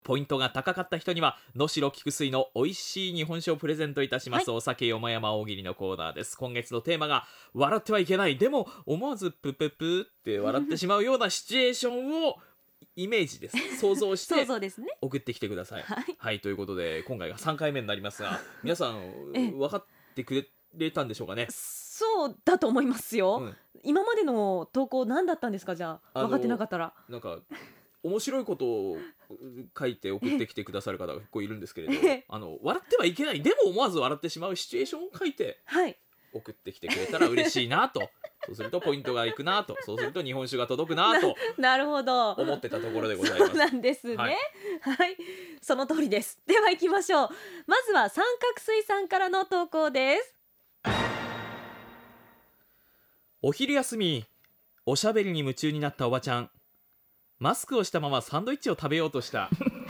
ポイントが高かった人には能代菊水の美味しい日本酒をプレゼントいたします、お酒よもやま大喜利のコーナーです。今月のテーマが笑ってはいけない、でも思わずプププって笑ってしまうようなシチュエーションをイメージです想像して想像ですね。 送ってきてください。 はいはい、ということで今回が3回目になりますが、皆さん分かってくれたんでしょうかね。 そうだと思いますよ、 うん今までの投稿何だったんですか？じゃあ分かってなかったら。 なんか面白いことを書いて送ってきてくださる方が結構いるんですけれど笑ってはいけない、でも思わず笑ってしまうシチュエーションを書いてはい送ってきてくれたら嬉しいなとそうするとポイントがいくなと、そうすると日本酒が届くなとなるほど、 思ってたところでございます。 そうなんですね。 ははいい、その通りです。では行きましょう。まずは三角水さんからの投稿です。 お昼休み、おしゃべりに夢中になったおばちゃん、マスクをしたままサンドイッチを食べようとした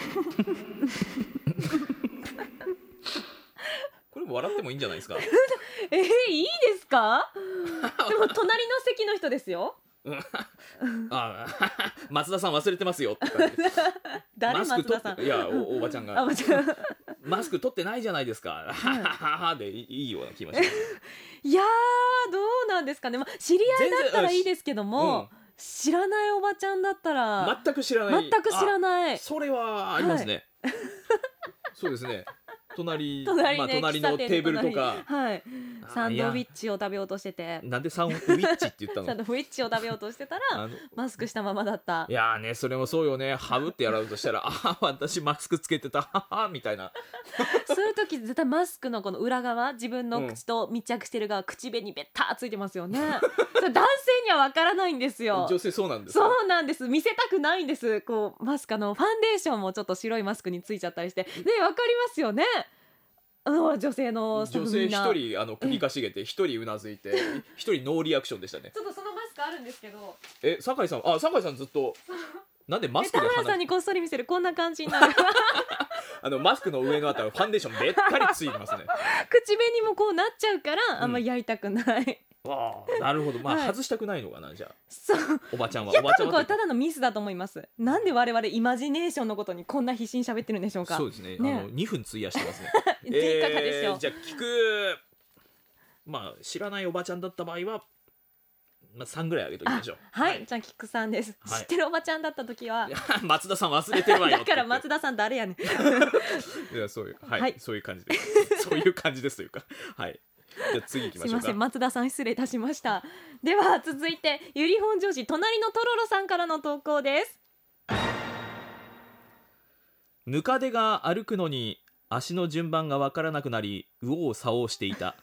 これも笑ってもいいんじゃないですかいいですか？でも隣の席の人ですよ。 あ松田さん忘れてますよって感じ誰？ マスク松田さん。 いや おばちゃんがあ、間違えマスク取ってないじゃないですかでいいような気もします。 いやー、どうなんですかね、知り合いだったらいいですけども、知らないおばちゃんだったら全く知らない。 全く知らない。 それはありますね、そうですね。隣隣ね、 隣のテーブルとか、 はい、サンドウィッチを食べようとしてて、 なんでサンドウィッチって言ったのサンドウィッチを食べようとしてたらマスクしたままだった。 いやーね、それもそうよね。ハブってやろうとしたら私マスクつけてたみたいなそういう時絶対マスクのこの裏側、自分の口と密着してる側、口紅ベッターついてますよねそれ男性にはわからないんですよ。 女性そうなんですか？ そうなんです。見せたくないんです。こうマスクファンデーションもちょっと白いマスクについちゃったりしてね、わかりますよね。女性のスタッフみんな女性一人首かしげて一人うなずいて一人ノーリアクションでしたね。 ちょっとそのマスクあるんですけど、 酒井さんずっとなんでマスク田で村さんにこっそり見せる、こんな感じになるマスクの上のあたりファンデーションべったりついてますね口紅もこうなっちゃうからあんまやりたくない、 わあ、なるほど。 はい外したくないのかな、じゃあそう、 おばちゃんは。 いや多分これっていうかただのミスだと思います。なんで我々イマジネーションのことにこんな必死に喋ってるんでしょうか。 そうですね。 ね 2分費やしてますねいかがでしょう。 じゃあ知らないおばちゃんだった場合は、3ぐらいあげときましょう。 はい、じゃあキクさんです、 はい知ってるおばちゃんだった時は、 松田さん忘れてるわよだから松田田さん誰やねんいやそういう、はいはいそういう感じですそういう感じですというか、はいじゃあ次行きますしょうか。 いません、松田さん失礼いたしました。では続いてゆり本女子隣のとろろさんからの投稿です。 ムカデが歩くのに足の順番が分からなくなり右往左往していた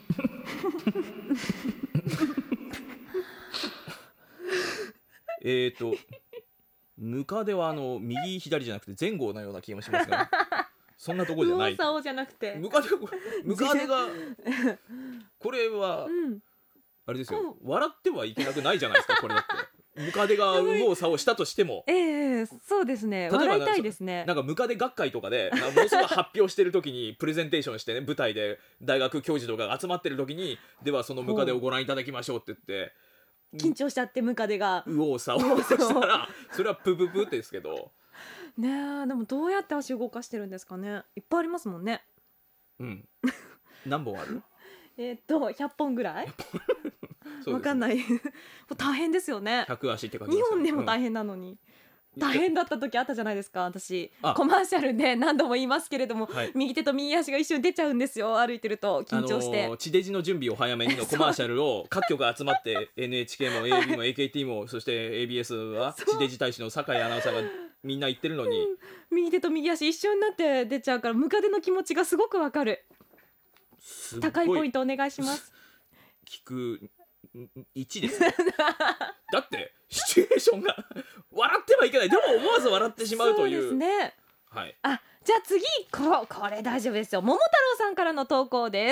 ムカデは右左じゃなくて前後のような気もしますが、ね、そんなところじゃない。 右往左往じゃなくてムカデがこれは、あれですよ、笑ってはいけなくないじゃないですか。これだってムカデが右往左往したとしても、 そうですね、 例えば笑いたいですね。 なんかムカデ学会とかでものすごい発表してる時にプレゼンテーションしてね、舞台で大学教授とかが集まってる時に、ではそのムカデをご覧いただきましょうって言って緊張しちゃってムカデが右往左往したらそれはプププってですけどねえ、でもどうやって足動かしてるんですかね。いっぱいありますもんね。 何本ある 100本ぐらいわかんない大変ですよね。 100足って感じ日ですよ本でも大変なのに、大変だった時あったじゃないですか。私あコマーシャルで何度も言いますけれども、 はい右手と右足が一緒に出ちゃうんですよ、歩いてると緊張して、 地デジの準備を早めにのコマーシャルを各局集まってNHK も AB も AKT もそして ABS は地デジ大使の酒井アナウンサーがみんな言ってるのに、 右手と右足一緒になって出ちゃうからムカデの気持ちがすごくわかる。 すご高いポイントお願いします聞く1ですねだってシチュエーションが笑ってはいけない、でも思わず笑ってしまうという。 そうですね。 はい、 じゃあ次これ大丈夫ですよ。桃太郎さんからの投稿です。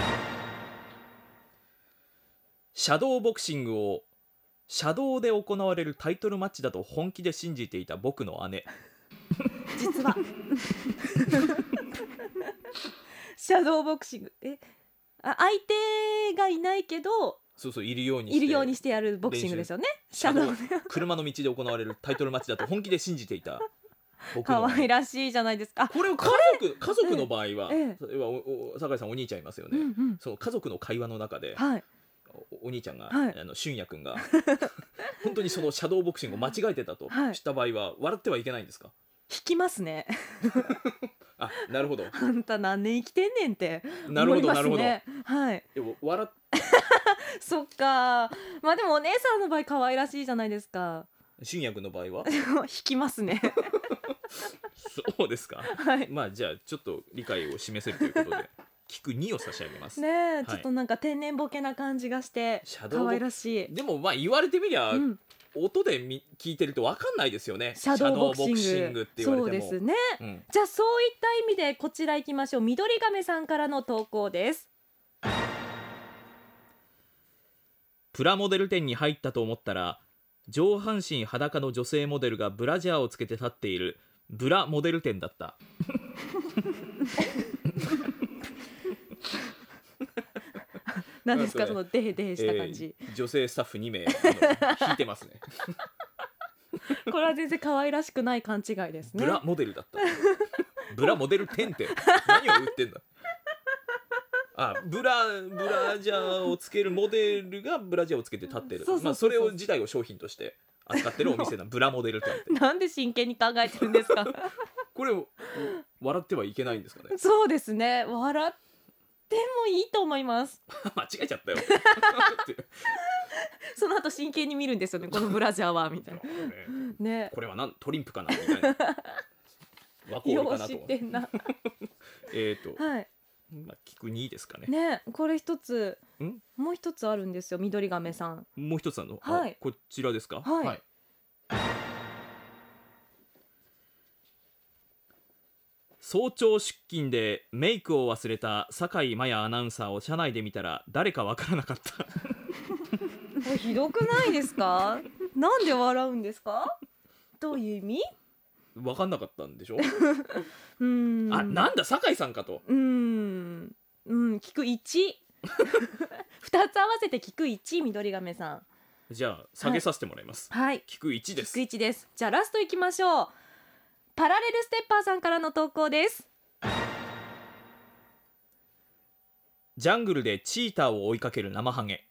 シャドーボクシングを車道で行われるタイトルマッチだと本気で信じていた僕の姉実はシャドーボクシング、相手がいないけどそういるようにしてやるボクシングですよね。シャドーで車の道で行われるタイトルマッチだと本気で信じていた僕の可愛らしいじゃないですか。 これを家族の場合は、 ええ例えば酒井さんお兄ちゃんいますよね、 うんうん、 その家族の会話の中で、 はい、 お兄ちゃんが、 はい俊也君が本当にそのシャドーボクシングを間違えてたとはいした場合は笑ってはいけないんですか？ 引きますね。 あ、なるほどあんた何年生きてんねんってなるほ思いますどなるほど。 ね。はい。 でも笑っそっか。まあでもお姉さんの場合可愛らしいじゃないですか。 俊也君の場合は引きますね。 そうですか。 はい。 まあじゃあちょっと理解を示せるということで聞く2を差し上げます、 ねえ、 はいちょっとなんか天然ボケな感じがしてシャドーボ可愛らしい。 でもまあ言われてみりゃ、 うん、 音で聞いてると分かんないですよね。 シャドーボクシング。 シャドーボクシングって言われてもそうですね。 うんじゃあそういった意味でこちら行きましょう。緑亀さんからの投稿です。 プラモデル店に入ったと思ったら上半身裸の女性モデルがブラジャーをつけて立っているブラモデル店だった何ですか、 なんかねそのデヘデヘした感じ、 女性スタッフ2名引いてますねこれは全然可愛らしくない勘違いですね。 ブラモデルだったブラモデル店って何を売ってんだあ、ブラジャーをつけるモデルがブラジャーをつけて立ってる。 そうそうそうそうまあそれを自体を商品として扱ってるお店のブラモデル店ってなんで真剣に考えてるんですか。 これを笑ってはいけないんですかねそうですね、笑ってもいいと思います。 間違えちゃったよその後真剣に見るんですよね、このブラジャーはみたいなね。 これはトリンプかなみたいなワコールかなとよう知ってんな。はいまあ、聞く2ですかね。 ね、これ一つんもう一つあるんですよ、緑亀さん。 もう一つはいこちらですか。 はい早朝出勤でメイクを忘れた酒井真也アナウンサーを車内で見たら誰かわからなかったこれひどくないですか。なんで笑うんですか。どういう意味。 わかんなかったんでしょあ、 なんだ酒井さんかと。 聞く1 2つ合わせて聞く1、緑亀さん。 じゃあ下げさせてもらいます、 はい聞く1です。 聞く1です。じゃあラストいきましょう。パラレルステッパーさんからの投稿です。 ジャングルでチーターを追いかける生ハゲ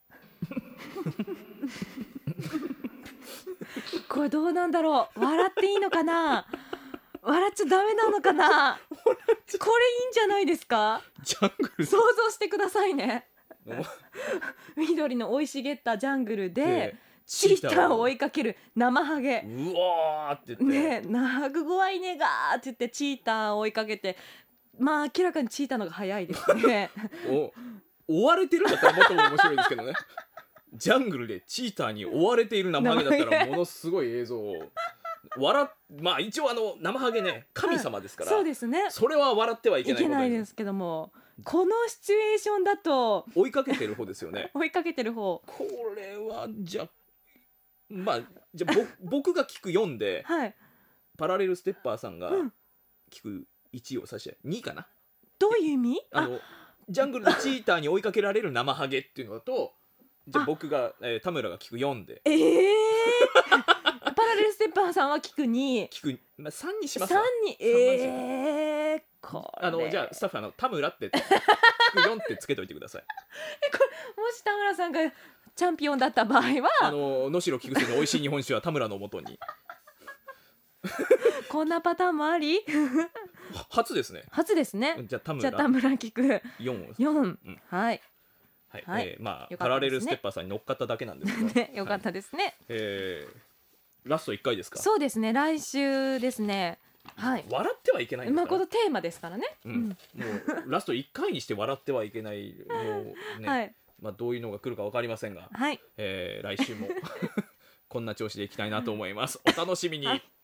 これどうなんだろう。笑っていいのかな。笑っちゃダメなのかな。これいいんじゃないですか。 ジャングル想像してくださいね。緑の生い茂ったジャングルでチーターを追いかける生ハゲ。 うわーって言ってね、ナグゴワイネガーって言ってチーターを追いかけて、まあ明らかにチーターのが早いですね。 追われてるんだったらもっと面白いですけどねジャングルでチーターに追われている生ハゲだったらものすごい映像をまあ一応生ハゲね神様ですから、 そうですね。 それは笑ってはいけないこといけないですけども、このシチュエーションだと追いかけてる方ですよね追いかけてる方。 これはじゃあ僕が聞く4で、 はい。 パラレルステッパーさんがうん聞く1を差し2かな。 どういう意味？ ジャングルでチーターに追いかけられる生ハゲっていうのとじゃあ僕が、田村が聞く4でパラレルステッパーさんは聞く2、 聞く、3にします 3 わ。 にこれじゃあスタッフ田村って聞く4ってつけといてくださいもし田村さんがチャンピオンだった場合は能代菊水の美味しい日本酒は田村のもとにこんなパターンもあり初ですね。 初ですね。 じゃあ田じゃ村あ田村聞く 4を 4、はいはい、 はいまあ、 よかったですねパラレルステッパーさんに乗っかっただけなんですけど、 ね、よかったですね。 ラスト1回ですか。 そうですね、来週ですね。はい。 笑ってはいけないんですから、 まあこのテーマですからね。 もうラスト1回にして笑ってはいけないもうね、 はいまあ、どういうのが来るか分かりませんが、 はい。 来週もこんな調子でいきたいなと思います。お楽しみに。